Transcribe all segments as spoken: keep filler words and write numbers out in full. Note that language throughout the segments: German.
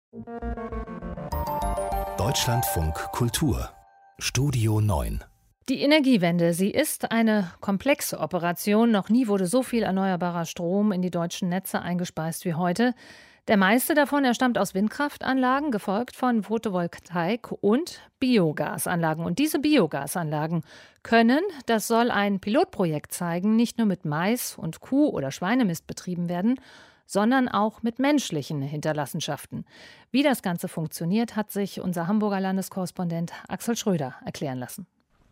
Deutschlandfunk Kultur Studio neun. Die Energiewende, sie ist eine komplexe Operation. Noch nie wurde so viel erneuerbarer Strom in die deutschen Netze eingespeist wie heute. Der meiste davon, er stammt aus Windkraftanlagen, gefolgt von Photovoltaik- und Biogasanlagen. Und diese Biogasanlagen können, das soll ein Pilotprojekt zeigen, nicht nur mit Mais und Kuh- oder Schweinemist betrieben werden, sondern auch mit menschlichen Hinterlassenschaften. Wie das Ganze funktioniert, hat sich unser Hamburger Landeskorrespondent Axel Schröder erklären lassen.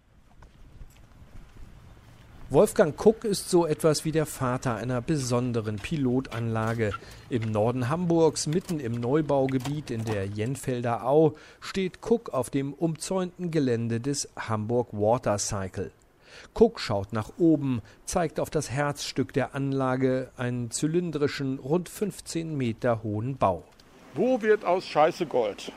Wolfgang Kuck ist so etwas wie der Vater einer besonderen Pilotanlage. Im Norden Hamburgs, mitten im Neubaugebiet in der Jenfelder Au, steht Kuck auf dem umzäunten Gelände des Hamburg Water Cycle. Kuck schaut nach oben, zeigt auf das Herzstück der Anlage, einen zylindrischen, rund fünfzehn Meter hohen Bau. Wo wird aus Scheiße Gold?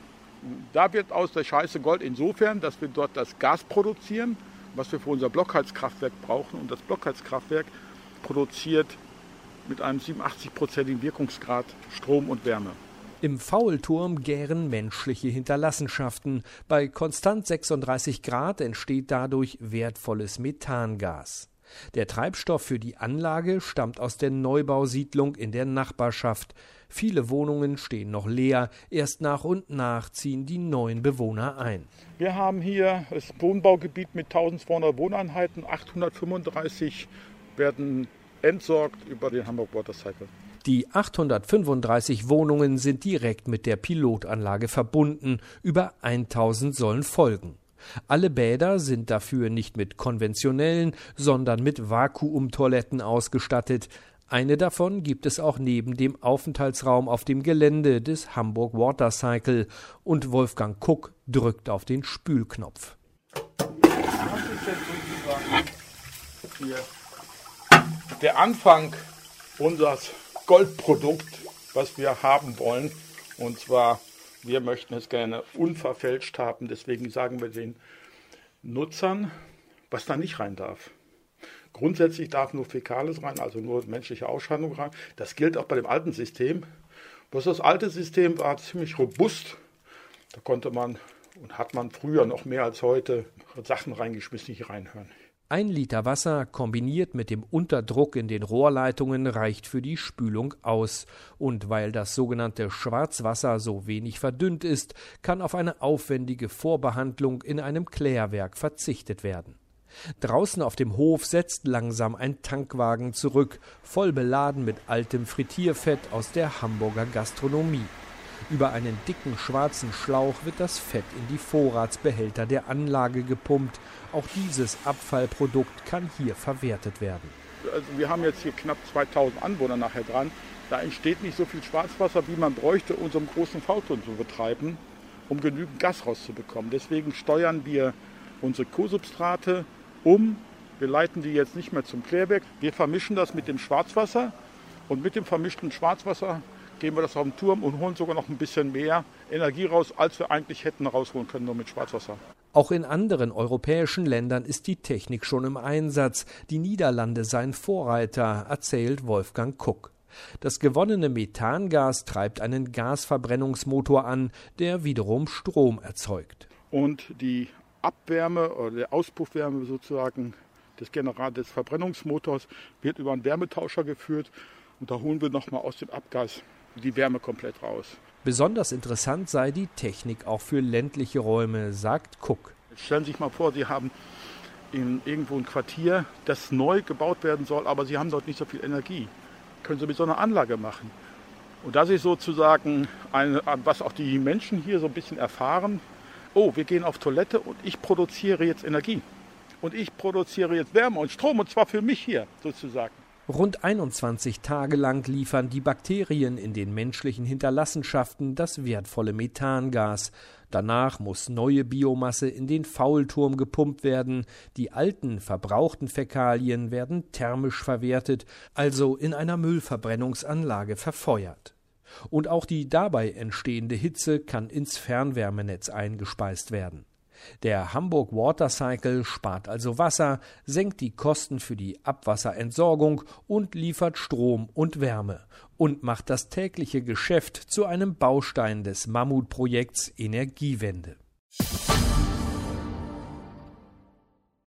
Da wird aus der Scheiße Gold insofern, dass wir dort das Gas produzieren, was wir für unser Blockheizkraftwerk brauchen. Und das Blockheizkraftwerk produziert mit einem siebenundachtzig-prozentigen Wirkungsgrad Strom und Wärme. Im Faulturm gären menschliche Hinterlassenschaften. Bei konstant sechsunddreißig Grad entsteht dadurch wertvolles Methangas. Der Treibstoff für die Anlage stammt aus der Neubausiedlung in der Nachbarschaft. Viele Wohnungen stehen noch leer. Erst nach und nach ziehen die neuen Bewohner ein. Wir haben hier das Wohnbaugebiet mit eintausendzweihundert Wohneinheiten. achthundertfünfunddreißig werden entsorgt über den Hamburg Water Cycle. Die achthundertfünfunddreißig Wohnungen sind direkt mit der Pilotanlage verbunden. Über tausend sollen folgen. Alle Bäder sind dafür nicht mit konventionellen, sondern mit Vakuumtoiletten ausgestattet. Eine davon gibt es auch neben dem Aufenthaltsraum auf dem Gelände des Hamburg Water Cycle. Und Wolfgang Kuck drückt auf den Spülknopf. Was ist denn sozusagen hier der Anfang unseres Goldprodukt, was wir haben wollen? Und zwar, wir möchten es gerne unverfälscht haben. Deswegen sagen wir den Nutzern, was da nicht rein darf. Grundsätzlich darf nur Fäkales rein, also nur menschliche Ausscheidung rein. Das gilt auch bei dem alten System. Bloß das alte System war ziemlich robust. Da konnte man und hat man früher noch mehr als heute Sachen reingeschmissen, die hier reinhören. Ein Liter Wasser kombiniert mit dem Unterdruck in den Rohrleitungen reicht für die Spülung aus. Und weil das sogenannte Schwarzwasser so wenig verdünnt ist, kann auf eine aufwendige Vorbehandlung in einem Klärwerk verzichtet werden. Draußen auf dem Hof setzt langsam ein Tankwagen zurück, voll beladen mit altem Frittierfett aus der Hamburger Gastronomie. Über einen dicken schwarzen Schlauch wird das Fett in die Vorratsbehälter der Anlage gepumpt. Auch dieses Abfallprodukt kann hier verwertet werden. Also wir haben jetzt hier knapp zweitausend Anwohner nachher dran. Da entsteht nicht so viel Schwarzwasser, wie man bräuchte, um so einen großen Faulturm zu betreiben, um genügend Gas rauszubekommen. Deswegen steuern wir unsere Co-Substrate um. Wir leiten die jetzt nicht mehr zum Klärwerk. Wir vermischen das mit dem Schwarzwasser und mit dem vermischten Schwarzwasser gehen wir das auf den Turm und holen sogar noch ein bisschen mehr Energie raus, als wir eigentlich hätten rausholen können, nur mit Schwarzwasser. Auch in anderen europäischen Ländern ist die Technik schon im Einsatz. Die Niederlande seien Vorreiter, erzählt Wolfgang Kuck. Das gewonnene Methangas treibt einen Gasverbrennungsmotor an, der wiederum Strom erzeugt. Und die Abwärme oder der Auspuffwärme sozusagen des General des Verbrennungsmotors wird über einen Wärmetauscher geführt und da holen wir nochmal aus dem Abgas die Wärme komplett raus. Besonders interessant sei die Technik auch für ländliche Räume, sagt Kuck. Jetzt stellen Sie sich mal vor, Sie haben in irgendwo ein Quartier, das neu gebaut werden soll, aber Sie haben dort nicht so viel Energie. Können Sie mit so einer Anlage machen. Und das ist sozusagen, eine, was auch die Menschen hier so ein bisschen erfahren. Oh, wir gehen auf Toilette und ich produziere jetzt Energie. Und ich produziere jetzt Wärme und Strom, und zwar für mich hier sozusagen. Rund einundzwanzig Tage lang liefern die Bakterien in den menschlichen Hinterlassenschaften das wertvolle Methangas. Danach muss neue Biomasse in den Faulturm gepumpt werden. Die alten, verbrauchten Fäkalien werden thermisch verwertet, also in einer Müllverbrennungsanlage verfeuert. Und auch die dabei entstehende Hitze kann ins Fernwärmenetz eingespeist werden. Der Hamburg Water Cycle spart also Wasser, senkt die Kosten für die Abwasserentsorgung und liefert Strom und Wärme und macht das tägliche Geschäft zu einem Baustein des Mammutprojekts Energiewende.